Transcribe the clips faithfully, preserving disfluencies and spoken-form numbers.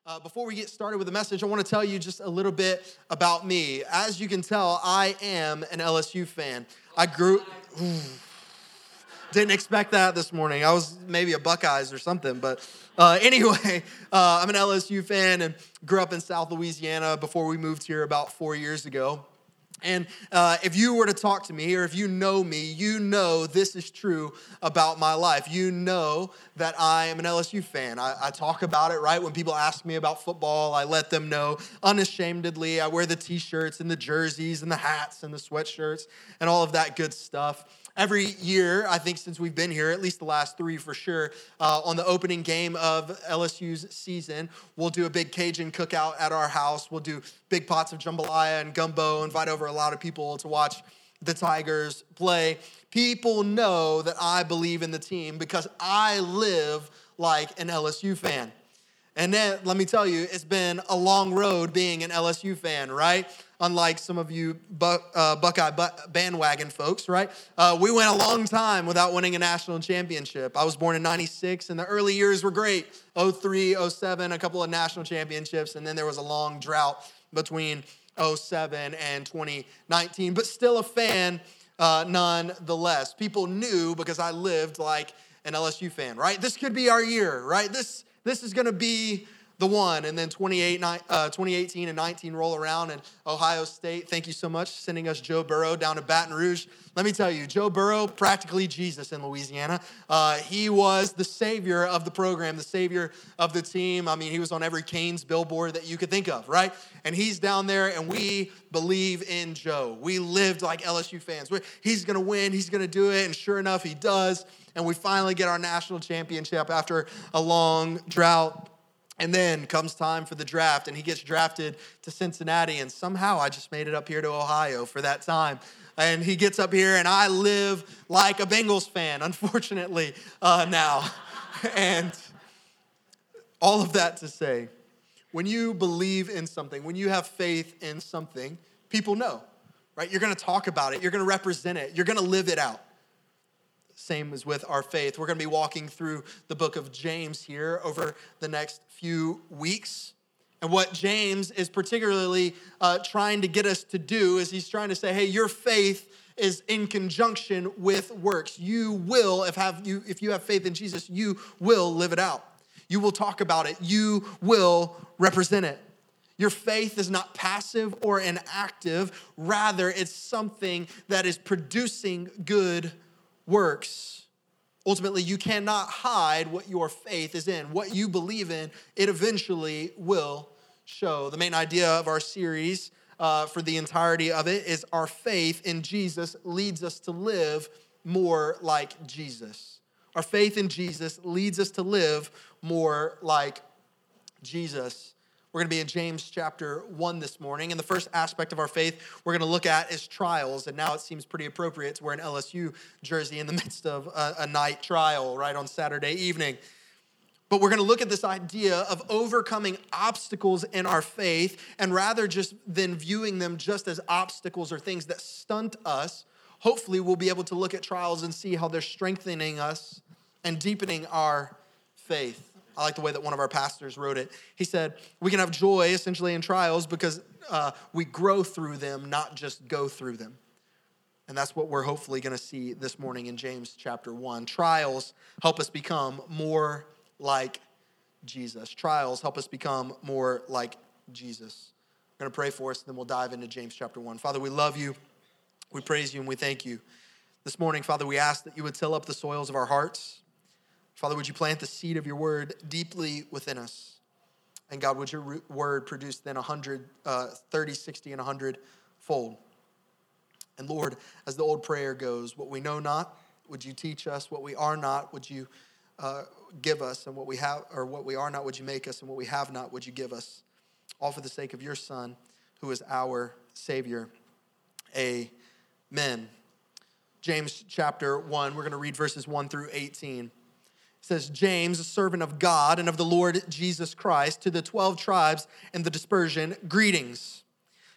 Uh, before we get started with the message, I want to tell you just a little bit about me. As you can tell, I am an L S U fan. I grew, ooh, didn't expect that this morning. I was maybe a Buckeyes or something, but uh, anyway, uh, I'm an L S U fan and grew up in South Louisiana before we moved here about four years ago. And uh, if you were to talk to me, or if you know me, you know this is true about my life. You know that I am an L S U fan. I, I talk about it, right? When people ask me about football, I let them know unashamedly. I wear the t-shirts and the jerseys and the hats and the sweatshirts and all of that good stuff. Every year, I think since we've been here, at least the last three for sure, uh, on the opening game of L S U's season, we'll do a big Cajun cookout at our house. We'll do big pots of jambalaya and gumbo, invite over a lot of people to watch the Tigers play. People know that I believe in the team because I live like an L S U fan. And then, let me tell you, it's been a long road being an L S U fan, right? Unlike some of you Buck, uh, Buckeye bandwagon folks, right? Uh, we went a long time without winning a national championship. I was born in ninety-six, and the early years were great. oh three, oh seven, a couple of national championships, and then there was a long drought between oh seven and twenty nineteen, but still a fan uh, nonetheless. People knew because I lived like an L S U fan, right? This could be our year, right? This This is going to be the one. And then twenty-eight, uh, twenty eighteen and nineteen roll around, and Ohio State, thank you so much, sending us Joe Burrow down to Baton Rouge. Let me tell you, Joe Burrow, practically Jesus in Louisiana. Uh, he was the savior of the program, the savior of the team. I mean, he was on every Canes billboard that you could think of, right? And he's down there, and we believe in Joe. We lived like L S U fans. We're, he's going to win. He's going to do it. And sure enough, he does. And we finally get our national championship after a long drought. And then comes time for the draft, and he gets drafted to Cincinnati, and somehow I just made it up here to Ohio for that time. And he gets up here, and I live like a Bengals fan, unfortunately, uh, now. And all of that to say, when you believe in something, when you have faith in something, people know, right? You're going to talk about it. You're going to represent it. You're going to live it out. Same as with our faith. We're going to be walking through the book of James here over the next few weeks. And what James is particularly uh, trying to get us to do is he's trying to say, hey, your faith is in conjunction with works. You will, if have you if you have faith in Jesus, you will live it out. You will talk about it. You will represent it. Your faith is not passive or inactive. Rather, it's something that is producing good works. Ultimately, you cannot hide what your faith is in. What you believe in, it eventually will show. The main idea of our series uh, for the entirety of it is our faith in Jesus leads us to live more like Jesus. Our faith in Jesus leads us to live more like Jesus. We're going to be in James chapter one this morning, and the first aspect of our faith we're going to look at is trials, and now it seems pretty appropriate to wear an L S U jersey in the midst of a, a night trial, right, on Saturday evening. But we're going to look at this idea of overcoming obstacles in our faith, and rather just than viewing them just as obstacles or things that stunt us, hopefully we'll be able to look at trials and see how they're strengthening us and deepening our faith. I like the way that one of our pastors wrote it. He said, we can have joy essentially in trials because uh, we grow through them, not just go through them. And that's what we're hopefully going to see this morning in James chapter one. Trials help us become more like Jesus. Trials help us become more like Jesus. I'm going to pray for us, and then we'll dive into James chapter one. Father, we love you. We praise you, and we thank you. This morning, Father, we ask that you would till up the soils of our hearts. Father, would you plant the seed of your word deeply within us? And God, would your word produce then one hundred, uh, thirty, sixty, and one hundred fold? And Lord, as the old prayer goes, what we know not, would you teach us? What we are not, would you uh, give us? And what we have, or what we are not, would you make us? And what we have not, would you give us? All for the sake of your Son, who is our Savior. Amen. James chapter one, we're going to read verses one through eighteen. It says, James, a servant of God and of the Lord Jesus Christ, to the twelve tribes in the dispersion, greetings.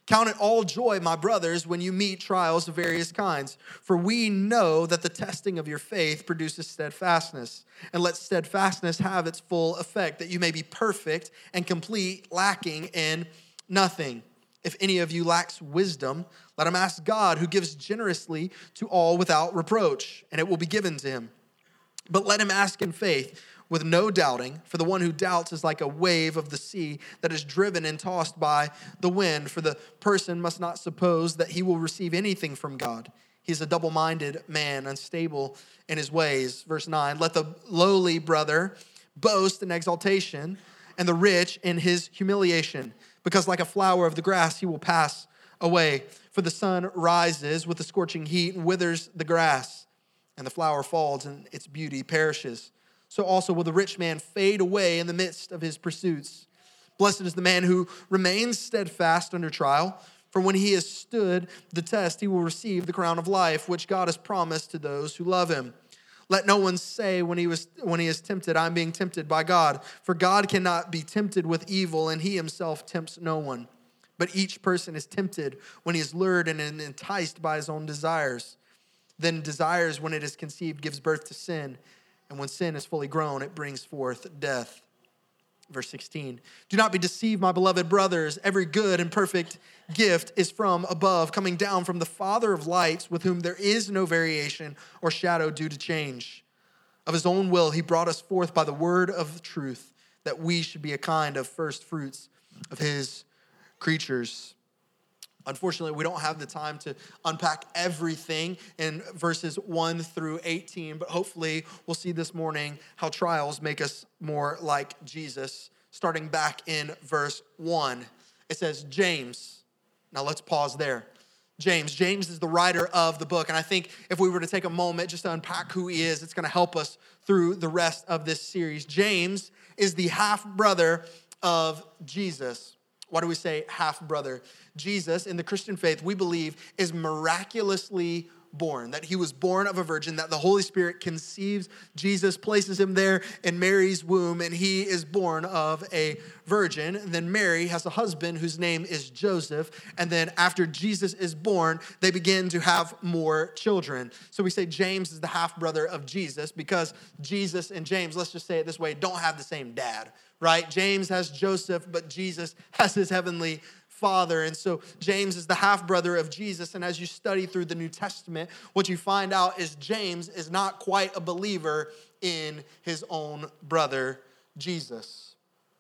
Count it all joy, my brothers, when you meet trials of various kinds, for we know that the testing of your faith produces steadfastness. And let steadfastness have its full effect, that you may be perfect and complete, lacking in nothing. If any of you lacks wisdom, let him ask God, who gives generously to all without reproach, and it will be given to him. But let him ask in faith, with no doubting, for the one who doubts is like a wave of the sea that is driven and tossed by the wind. For the person must not suppose that he will receive anything from God. He's a double-minded man, unstable in his ways. Verse nine, let the lowly brother boast in exaltation, and the rich in his humiliation, because like a flower of the grass he will pass away. For the sun rises with a scorching heat and withers the grass, and the flower falls and its beauty perishes. So also will the rich man fade away in the midst of his pursuits. Blessed is the man who remains steadfast under trial, for when he has stood the test, he will receive the crown of life, which God has promised to those who love him. Let no one say when he was when he is tempted, I'm being tempted by God. For God cannot be tempted with evil, and he himself tempts no one. But each person is tempted when he is lured and enticed by his own desires. Then desires, when it is conceived, gives birth to sin. And when sin is fully grown, it brings forth death. Verse sixteen, do not be deceived, my beloved brothers. Every good and perfect gift is from above, coming down from the Father of lights, with whom there is no variation or shadow due to change. Of his own will, he brought us forth by the word of truth, that we should be a kind of first fruits of his creatures. Unfortunately, we don't have the time to unpack everything in verses one through eighteen, but hopefully we'll see this morning how trials make us more like Jesus. Starting back in verse one, it says, James. Now let's pause there. James. James is the writer of the book, and I think if we were to take a moment just to unpack who he is, it's going to help us through the rest of this series. James is the half-brother of Jesus. Why do we say half-brother? Jesus, in the Christian faith, we believe, is miraculously born, that he was born of a virgin, that the Holy Spirit conceives Jesus, places him there in Mary's womb, and he is born of a virgin. And then Mary has a husband whose name is Joseph, and then after Jesus is born, they begin to have more children. So we say James is the half-brother of Jesus because Jesus and James, let's just say it this way, don't have the same dad, right? James has Joseph, but Jesus has his heavenly Father. And so James is the half-brother of Jesus. And as you study through the New Testament, what you find out is James is not quite a believer in his own brother, Jesus.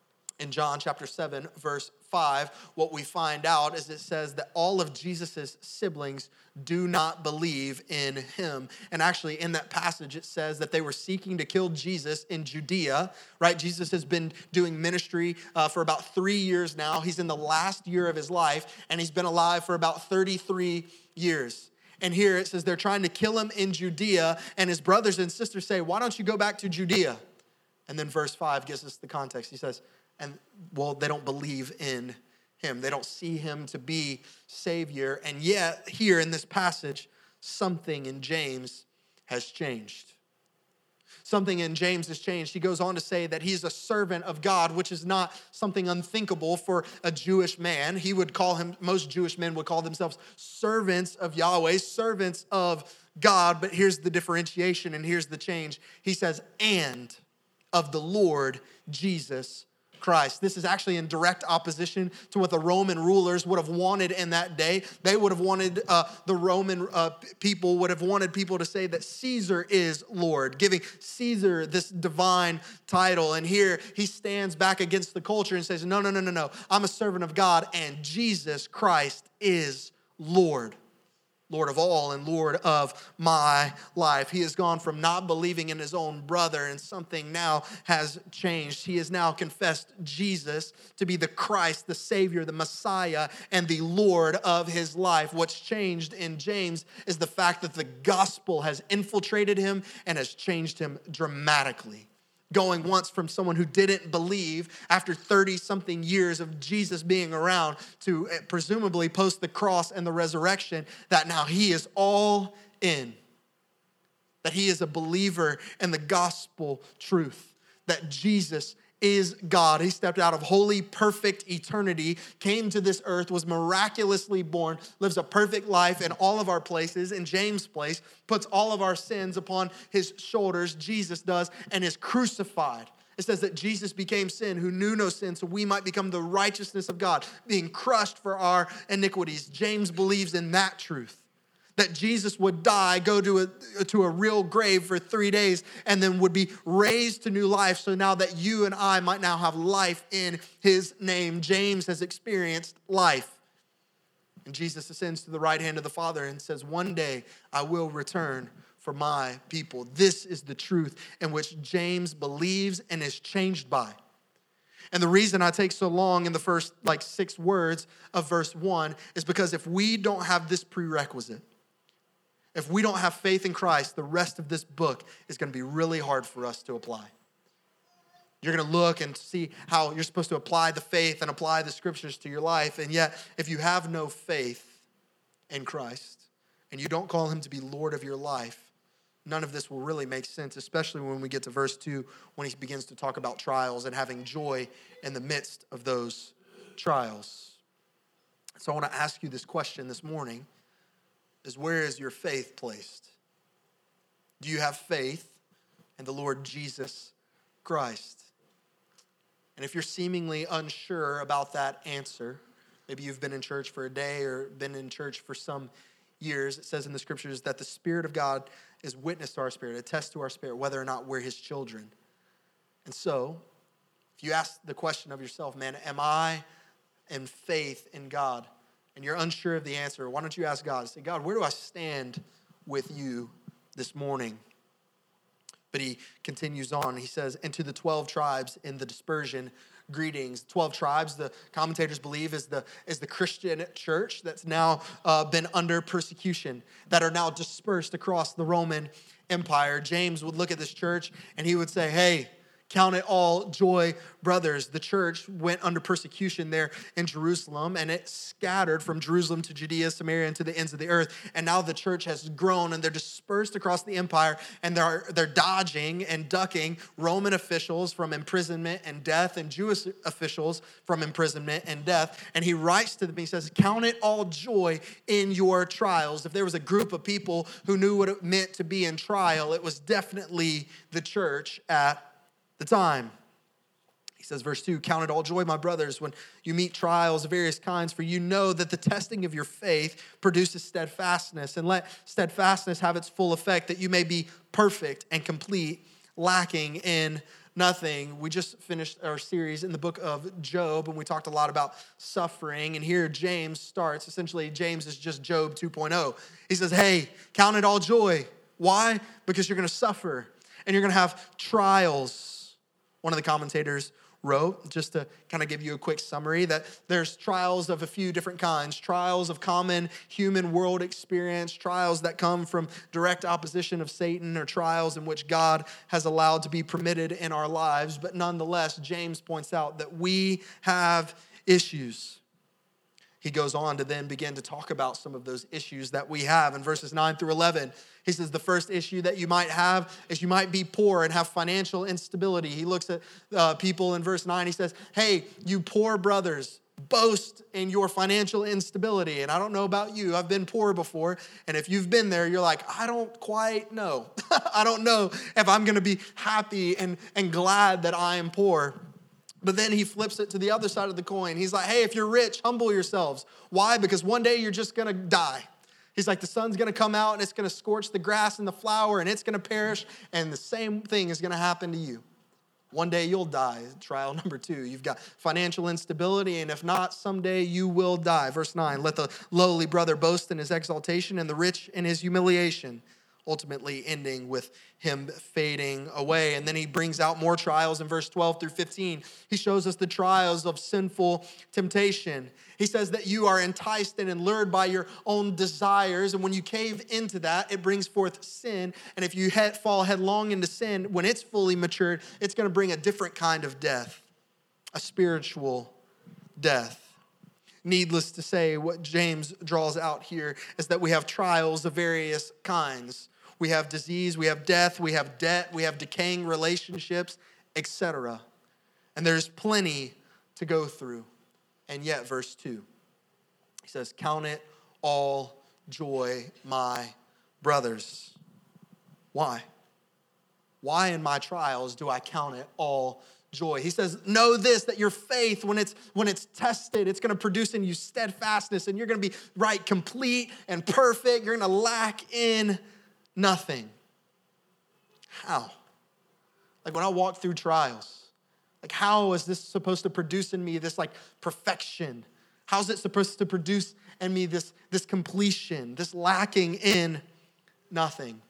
In John chapter seven, verse five, what we find out is it says that all of Jesus's siblings do not believe in him. And actually in that passage, it says that they were seeking to kill Jesus in Judea, right? Jesus has been doing ministry uh, for about three years now. He's in the last year of his life, and he's been alive for about thirty-three years. And here it says they're trying to kill him in Judea, and his brothers and sisters say, why don't you go back to Judea? And then verse five gives us the context. He says, and well, they don't believe in him. They don't see him to be Savior. And yet, here in this passage, something in James has changed. Something in James has changed. He goes on to say that he's a servant of God, which is not something unthinkable for a Jewish man. He would call him, most Jewish men would call themselves servants of Yahweh, servants of God. But here's the differentiation and here's the change. He says, and of the Lord Jesus Christ. This is actually in direct opposition to what the Roman rulers would have wanted in that day. They would have wanted, uh, the Roman uh, people would have wanted people to say that Caesar is Lord, giving Caesar this divine title. And here he stands back against the culture and says, no, no, no, no, no. I'm a servant of God, and Jesus Christ is Lord. Lord of all and Lord of my life. He has gone from not believing in his own brother, and something now has changed. He has now confessed Jesus to be the Christ, the Savior, the Messiah, and the Lord of his life. What's changed in James is the fact that the gospel has infiltrated him and has changed him dramatically. Going once from someone who didn't believe after thirty-something years of Jesus being around to presumably post the cross and the resurrection, that now he is all in. That he is a believer in the gospel truth. That Jesus is God. He stepped out of holy, perfect eternity, came to this earth, was miraculously born, lives a perfect life in all of our places, in James' place, puts all of our sins upon his shoulders, Jesus does, and is crucified. It says that Jesus became sin who knew no sin so we might become the righteousness of God, being crushed for our iniquities. James believes in that truth. That Jesus would die, go to a, to a real grave for three days, and then would be raised to new life. So now that you and I might now have life in his name. James has experienced life. And Jesus ascends to the right hand of the Father and says, one day I will return for my people. This is the truth in which James believes and is changed by. And the reason I take so long in the first like six words of verse one is because if we don't have this prerequisite, if we don't have faith in Christ, the rest of this book is going to be really hard for us to apply. You're going to look and see how you're supposed to apply the faith and apply the scriptures to your life. And yet, if you have no faith in Christ and you don't call him to be Lord of your life, none of this will really make sense, especially when we get to verse two, when he begins to talk about trials and having joy in the midst of those trials. So I want to ask you this question this morning. Is where is your faith placed? Do you have faith in the Lord Jesus Christ? And if you're seemingly unsure about that answer, maybe you've been in church for a day or been in church for some years, it says in the scriptures that the Spirit of God is witness to our spirit, attests to our spirit, whether or not we're his children. And so, if you ask the question of yourself, man, am I in faith in God? And you're unsure of the answer, why don't you ask God? Say, God, where do I stand with you this morning? But he continues on. He says, and to the twelve tribes in the dispersion, greetings. twelve tribes, the commentators believe, is the, is the Christian church that's now uh, been under persecution, that are now dispersed across the Roman Empire. James would look at this church and he would say, hey, count it all joy, brothers. The church went under persecution there in Jerusalem, and it scattered from Jerusalem to Judea, Samaria, and to the ends of the earth. And now the church has grown, and they're dispersed across the empire, and they're, they're dodging and ducking Roman officials from imprisonment and death, and Jewish officials from imprisonment and death. And he writes to them, he says, count it all joy in your trials. If there was a group of people who knew what it meant to be in trial, it was definitely the church at the time. He says, verse two, count it all joy, my brothers, when you meet trials of various kinds, for you know that the testing of your faith produces steadfastness, and let steadfastness have its full effect, that you may be perfect and complete, lacking in nothing. We just finished our series in the book of Job, and we talked a lot about suffering, and here James starts. Essentially, James is just Job two point oh. He says, hey, count it all joy. Why? Because you're going to suffer, and you're going to have trials. One of the commentators wrote, just to kind of give you a quick summary, that there's trials of a few different kinds, trials of common human world experience, trials that come from direct opposition of Satan, or trials in which God has allowed to be permitted in our lives. But nonetheless, James points out that we have issues. He goes on to then begin to talk about some of those issues that we have. In verses nine through eleven, he says the first issue that you might have is you might be poor and have financial instability. He looks at uh, people in verse nine. He says, hey, you poor brothers, boast in your financial instability. And I don't know about you. I've been poor before. And if you've been there, you're like, I don't quite know. I don't know if I'm going to be happy and, and glad that I am poor. But then he flips it to the other side of the coin. He's like, hey, if you're rich, humble yourselves. Why? Because one day you're just going to die. He's like, the sun's going to come out and it's going to scorch the grass and the flower and it's going to perish. And the same thing is going to happen to you. One day you'll die. Trial number two. You've got financial instability, and if not, someday you will die. Verse nine, let the lowly brother boast in his exaltation and the rich in his humiliation, ultimately ending with him fading away. And then he brings out more trials in verse twelve through fifteen. He shows us the trials of sinful temptation. He says that you are enticed and lured by your own desires, and when you cave into that, it brings forth sin. And if you head, fall headlong into sin, when it's fully matured, it's going to bring a different kind of death, a spiritual death. Needless to say, what James draws out here is that we have trials of various kinds. We have disease, we have death, we have debt, we have decaying relationships, et cetera. and there's plenty to go through. And yet, verse two, he says, count it all joy, my brothers. Why? Why in my trials do I count it all joy? He says, know this, that your faith, when it's when it's tested, it's going to produce in you steadfastness, and you're going to be right, complete and perfect. You're going to lack in nothing. How? Like when I walk through trials, like how is this supposed to produce in me this like perfection? How's it supposed to produce in me this, this completion, this lacking in nothing?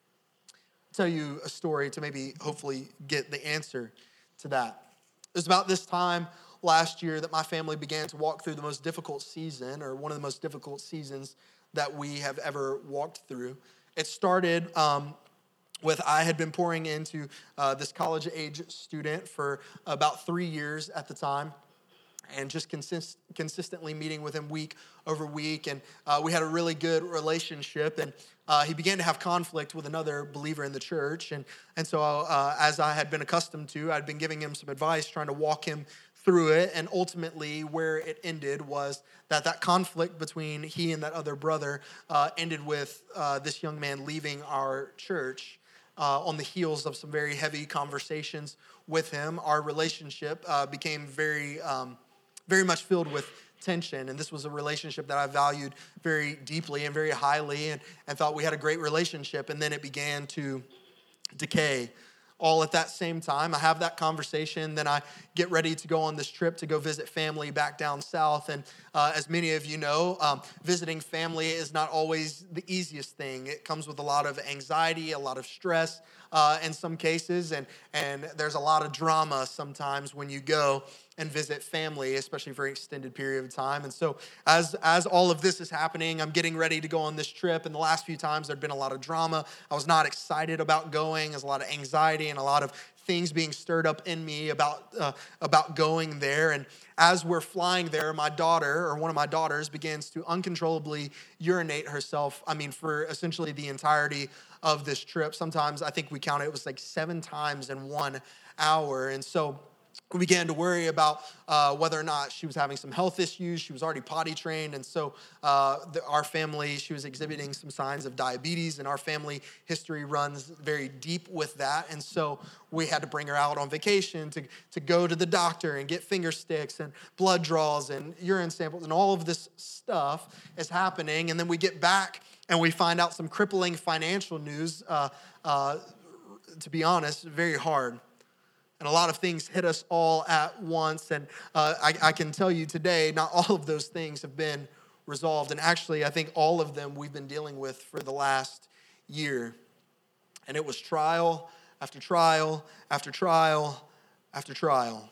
I'll tell you a story to maybe hopefully get the answer to that. It was about this time last year that my family began to walk through the most difficult season, or one of the most difficult seasons that we have ever walked through. It started um, with I had been pouring into uh, this college-age student for about three years at the time, and just consist, consistently meeting with him week over week. And uh, we had a really good relationship. And uh, he began to have conflict with another believer in the church. And, and so uh, as I had been accustomed to, I'd been giving him some advice, trying to walk him through it. And ultimately, where it ended was that that conflict between he and that other brother uh, ended with uh, this young man leaving our church uh, on the heels of some very heavy conversations with him. Our relationship uh, became very... Um, very much filled with tension. And this was a relationship that I valued very deeply and very highly, and, and thought we had a great relationship. And then it began to decay. All at that same time, I have that conversation. Then I get ready to go on this trip to go visit family back down south. And uh, as many of you know, um, visiting family is not always the easiest thing. It comes with a lot of anxiety, a lot of stress uh, in some cases. And, and there's a lot of drama sometimes when you go and visit family, especially for an extended period of time. And so as, as all of this is happening, I'm getting ready to go on this trip. And the last few times there'd been a lot of drama. I was not excited about going. There's a lot of anxiety and a lot of things being stirred up in me about, uh, about going there. And as we're flying there, my daughter, or one of my daughters, begins to uncontrollably urinate herself, I mean, for essentially the entirety of this trip. Sometimes I think we counted, it was like seven times in one hour. And so we began to worry about uh, whether or not she was having some health issues. She was already potty trained, and so uh, the, our family, she was exhibiting some signs of diabetes, and our family history runs very deep with that. And so we had to bring her out on vacation to, to go to the doctor and get finger sticks and blood draws and urine samples, and all of this stuff is happening. And then we get back and we find out some crippling financial news, uh, uh, to be honest, very hard. And a lot of things hit us all at once. And uh, I, I can tell you today, not all of those things have been resolved. And actually, I think all of them we've been dealing with for the last year. And it was trial after trial after trial after trial.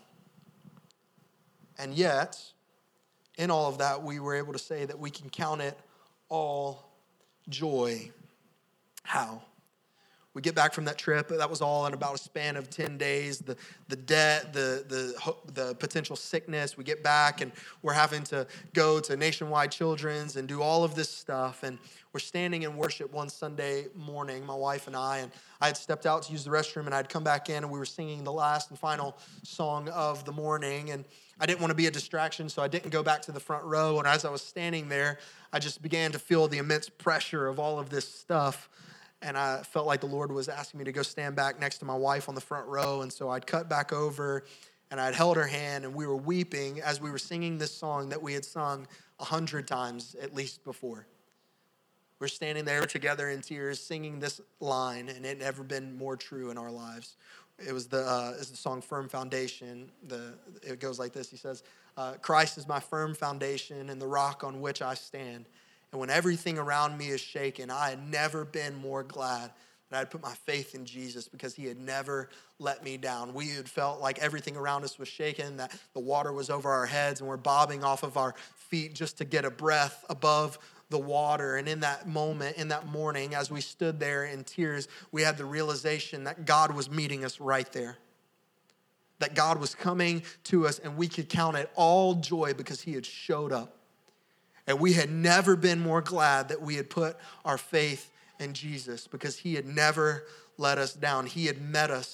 And yet, in all of that, we were able to say that we can count it all joy. How? We get back from that trip. That was all in about a span of ten days. The the debt, the the the potential sickness. We get back and we're having to go to Nationwide Children's and do all of this stuff. And we're standing in worship one Sunday morning, my wife and I. And I had stepped out to use the restroom, and I'd come back in, and we were singing the last and final song of the morning. And I didn't want to be a distraction, so I didn't go back to the front row. And as I was standing there, I just began to feel the immense pressure of all of this stuff. And I felt like the Lord was asking me to go stand back next to my wife on the front row. And so I'd cut back over, and I'd held her hand, and we were weeping as we were singing this song that we had sung a hundred times at least before. We're standing there together in tears singing this line, and it had never been more true in our lives. It was the, uh, it's the song Firm Foundation. The, it goes like this. He says, uh, Christ is my firm foundation and the rock on which I stand. And when everything around me is shaken, I had never been more glad that I had put my faith in Jesus, because he had never let me down. We had felt like everything around us was shaken, that the water was over our heads, and we're bobbing off of our feet just to get a breath above the water. And in that moment, in that morning, as we stood there in tears, we had the realization that God was meeting us right there. That God was coming to us, and we could count it all joy because he had showed up. And we had never been more glad that we had put our faith in Jesus, because he had never let us down. He had met us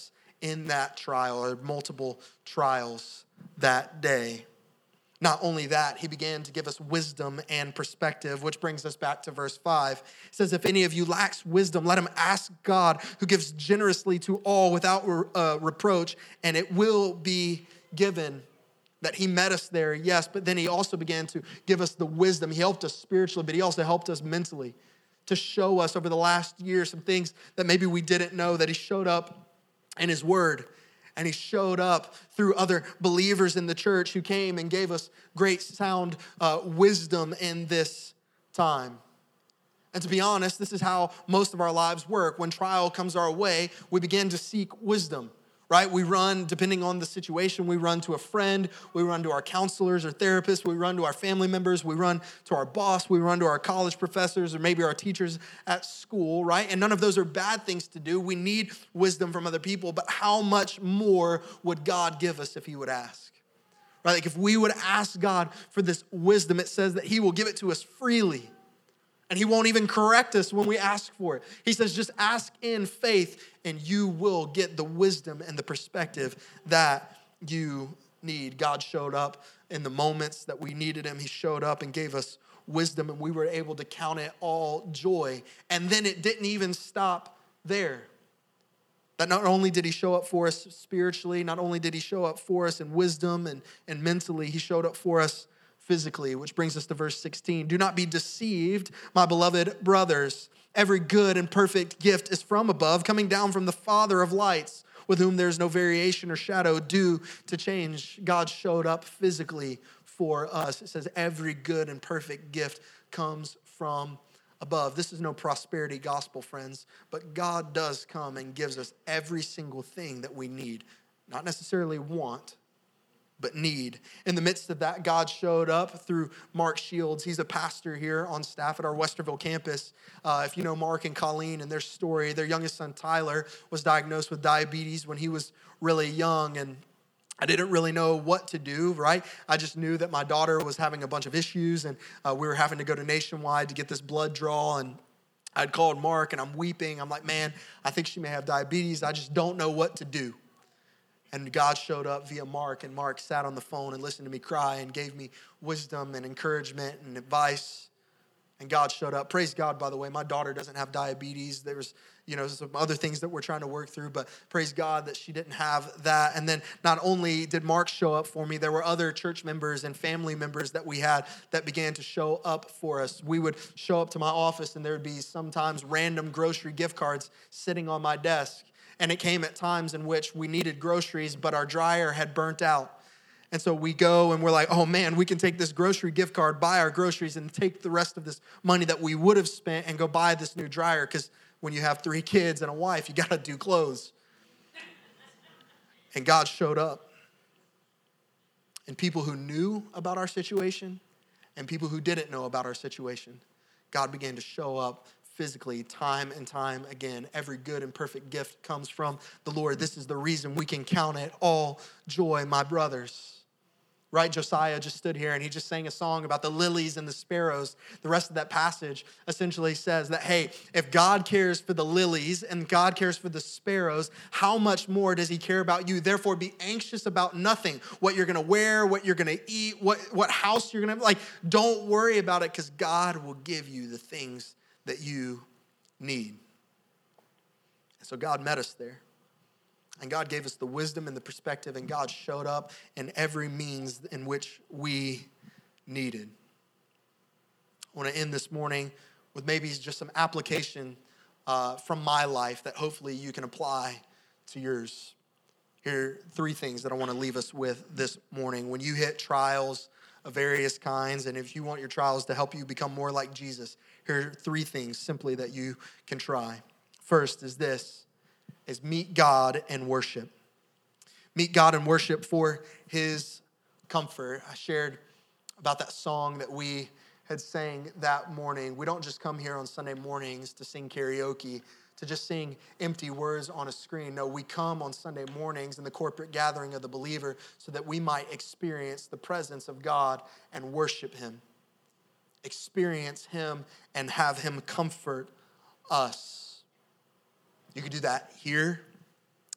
in that trial, or multiple trials that day. Not only that, he began to give us wisdom and perspective, which brings us back to verse five. It says, if any of you lacks wisdom, let him ask God, who gives generously to all without uh, reproach, and it will be given. That he met us there, yes, but then he also began to give us the wisdom. He helped us spiritually, but he also helped us mentally to show us over the last year some things that maybe we didn't know, that he showed up in his word. And he showed up through other believers in the church who came and gave us great sound uh, wisdom in this time. And to be honest, this is how most of our lives work. When trial comes our way, we begin to seek wisdom, right? We run, depending on the situation, we run to a friend, we run to our counselors or therapists, we run to our family members, we run to our boss, we run to our college professors, or maybe our teachers at school, right? And none of those are bad things to do. We need wisdom from other people, but how much more would God give us if he would ask? Right? Like if we would ask God for this wisdom, it says that he will give it to us freely. And he won't even correct us when we ask for it. He says, just ask in faith and you will get the wisdom and the perspective that you need. God showed up in the moments that we needed him. He showed up and gave us wisdom, and we were able to count it all joy. And then it didn't even stop there. That not only did he show up for us spiritually, not only did he show up for us in wisdom and, and mentally, he showed up for us physically, which brings us to verse sixteen. Do not be deceived, my beloved brothers. Every good and perfect gift is from above, coming down from the Father of lights, with whom there's no variation or shadow due to change. God showed up physically for us. It says every good and perfect gift comes from above. This is no prosperity gospel, friends, but God does come and gives us every single thing that we need. Not necessarily want, but need. In the midst of that, God showed up through Mark Shields. He's a pastor here on staff at our Westerville campus. Uh, if you know Mark and Colleen and their story, their youngest son, Tyler, was diagnosed with diabetes when he was really young, and I didn't really know what to do, right? I just knew that my daughter was having a bunch of issues, and uh, we were having to go to Nationwide to get this blood draw, and I'd called Mark, and I'm weeping. I'm like, man, I think she may have diabetes. I just don't know what to do. And God showed up via Mark, and Mark sat on the phone and listened to me cry and gave me wisdom and encouragement and advice. And God showed up. Praise God, by the way. My daughter doesn't have diabetes. There was, you know, some other things that we're trying to work through, but praise God that she didn't have that. And then not only did Mark show up for me, there were other church members and family members that we had that began to show up for us. We would show up to my office, and there would be sometimes random grocery gift cards sitting on my desk. And it came at times in which we needed groceries, but our dryer had burnt out. And so we go and we're like, oh man, we can take this grocery gift card, buy our groceries, and take the rest of this money that we would have spent and go buy this new dryer. Because when you have three kids and a wife, you got to do clothes. And God showed up. And people who knew about our situation and people who didn't know about our situation, God began to show up physically, time and time again. Every good and perfect gift comes from the Lord. This is the reason we can count it all joy, my brothers. Right? Josiah just stood here and he just sang a song about the lilies and the sparrows. The rest of that passage essentially says that, hey, if God cares for the lilies and God cares for the sparrows, how much more does he care about you? Therefore, be anxious about nothing. What you're going to wear, what you're going to eat, what, what house you're going to, like, don't worry about it, because God will give you the things that you need. So God met us there. And God gave us the wisdom and the perspective, and God showed up in every means in which we needed. I want to end this morning with maybe just some application uh, from my life that hopefully you can apply to yours. Here are three things that I want to leave us with this morning. When you hit trials of various kinds, and if you want your trials to help you become more like Jesus, here are three things simply that you can try. First is this, is meet God and worship. Meet God and worship for his comfort. I shared about that song that we had sang that morning. We don't just come here on Sunday mornings to sing karaoke, to just sing empty words on a screen. No, we come on Sunday mornings in the corporate gathering of the believer so that we might experience the presence of God and worship him. Experience him and have him comfort us. You can do that here.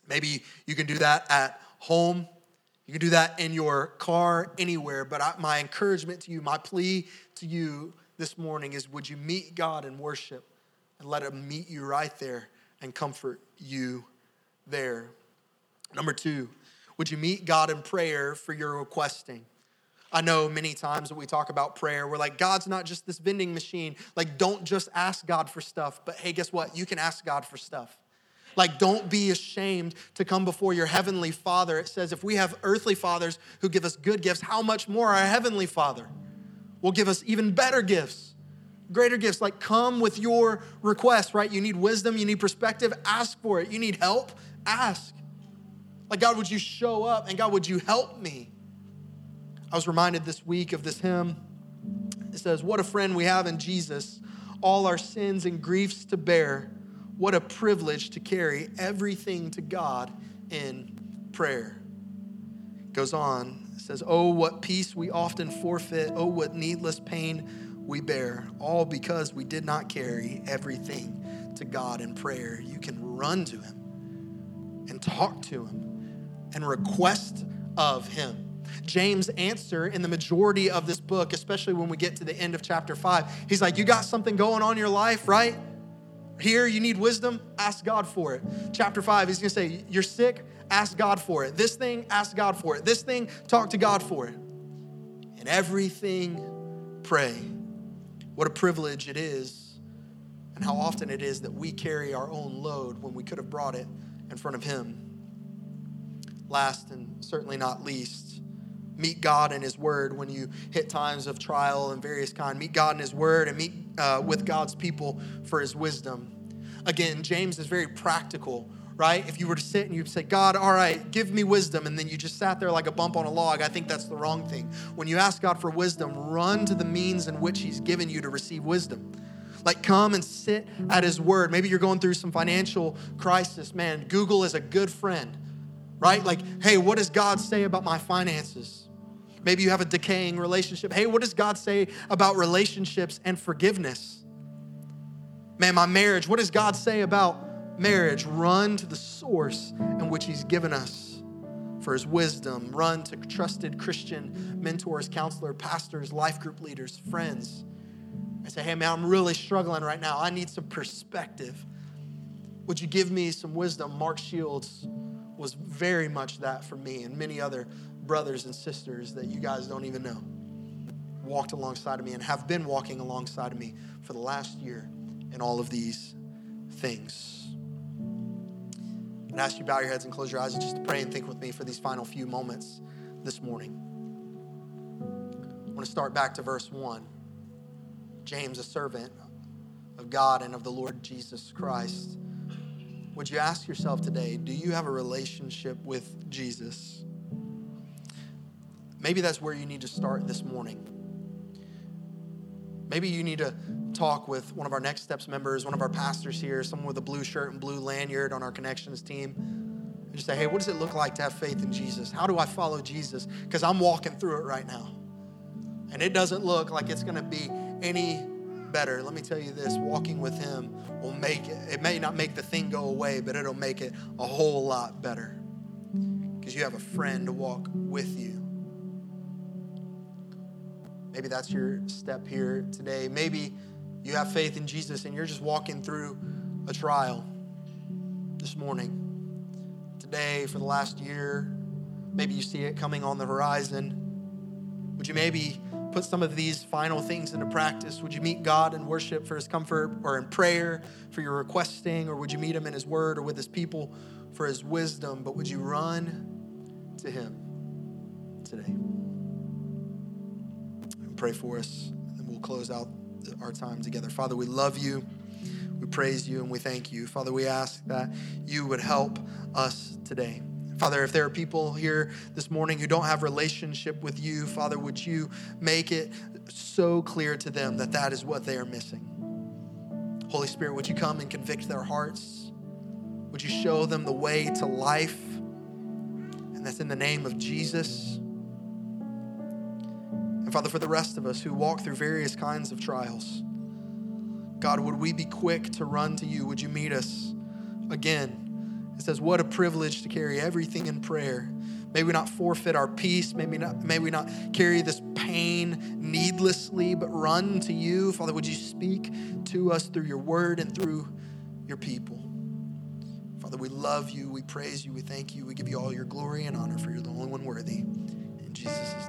Maybe you can do that at home. You can do that in your car, anywhere. But I, my encouragement to you, my plea to you this morning is, would you meet God in worship and let him meet you right there and comfort you there? Number two, would you meet God in prayer for your requesting? I know many times when we talk about prayer, we're like, God's not just this vending machine. Like, don't just ask God for stuff. But hey, guess what? You can ask God for stuff. Like, don't be ashamed to come before your heavenly Father. It says if we have earthly fathers who give us good gifts, how much more our heavenly Father will give us even better gifts, greater gifts. Like, come with your request, right? You need wisdom, you need perspective, ask for it. You need help, ask. Like, God, would you show up? And God, would you help me? I was reminded this week of this hymn. It says, what a friend we have in Jesus, all our sins and griefs to bear. What a privilege to carry everything to God in prayer. It goes on, it says, oh, what peace we often forfeit. Oh, what needless pain we bear. All because we did not carry everything to God in prayer. You can run to him and talk to him and request of him. James' answer in the majority of this book, especially when we get to the end of chapter five, he's like, you got something going on in your life, right? Here, you need wisdom, ask God for it. Chapter five, he's gonna say, you're sick, ask God for it. This thing, ask God for it. This thing, talk to God for it. And everything, pray. What a privilege it is, and how often it is that we carry our own load when we could have brought it in front of him. Last and certainly not least, meet God in his word when you hit times of trial and various kind. Meet God in his word and meet uh, with God's people for his wisdom. Again, James is very practical, right? If you were to sit and you say, God, all right, give me wisdom, and then you just sat there like a bump on a log, I think that's the wrong thing. When you ask God for wisdom, run to the means in which he's given you to receive wisdom. Like, come and sit at his word. Maybe you're going through some financial crisis. Man, Google is a good friend, right? Like, hey, what does God say about my finances? Maybe you have a decaying relationship. Hey, what does God say about relationships and forgiveness? Man, my marriage, what does God say about marriage? Run to the source in which he's given us for his wisdom. Run to trusted Christian mentors, counselors, pastors, life group leaders, friends. I say, hey, man, I'm really struggling right now. I need some perspective. Would you give me some wisdom? Mark Shields was very much that for me and many other brothers and sisters that you guys don't even know walked alongside of me and have been walking alongside of me for the last year in all of these things. I'd ask you to bow your heads and close your eyes and just to pray and think with me for these final few moments this morning. I want to start back to verse one. James, a servant of God and of the Lord Jesus Christ. Would you ask yourself today, do you have a relationship with Jesus? Maybe that's where you need to start this morning. Maybe you need to talk with one of our Next Steps members, one of our pastors here, someone with a blue shirt and blue lanyard on our Connections team. And just say, hey, what does it look like to have faith in Jesus? How do I follow Jesus? Because I'm walking through it right now. And it doesn't look like it's going to be any better. Let me tell you this, walking with him will make it, it may not make the thing go away, but it'll make it a whole lot better. Because you have a friend to walk with you. Maybe that's your step here today. Maybe you have faith in Jesus and you're just walking through a trial this morning, today, for the last year. Maybe you see it coming on the horizon. Would you maybe put some of these final things into practice? Would you meet God in worship for his comfort, or in prayer for your requesting, or would you meet him in his word or with his people for his wisdom? But would you run to him today? Pray for us, and we'll close out our time together. Father, we love you, we praise you, and we thank you. Father, we ask that you would help us today. Father, if there are people here this morning who don't have relationship with you, Father, would you make it so clear to them that that is what they are missing? Holy Spirit, would you come and convict their hearts? Would you show them the way to life? And that's in the name of Jesus. And Father, for the rest of us who walk through various kinds of trials, God, would we be quick to run to you? Would you meet us again It says, what a privilege to carry everything in prayer. May we not forfeit our peace. May we not, may we not carry this pain needlessly, but run to you. Father, would you speak to us through your word and through your people? Father, we love you. We praise you. We thank you. We give you all your glory and honor, for you're the only one worthy. In Jesus' name.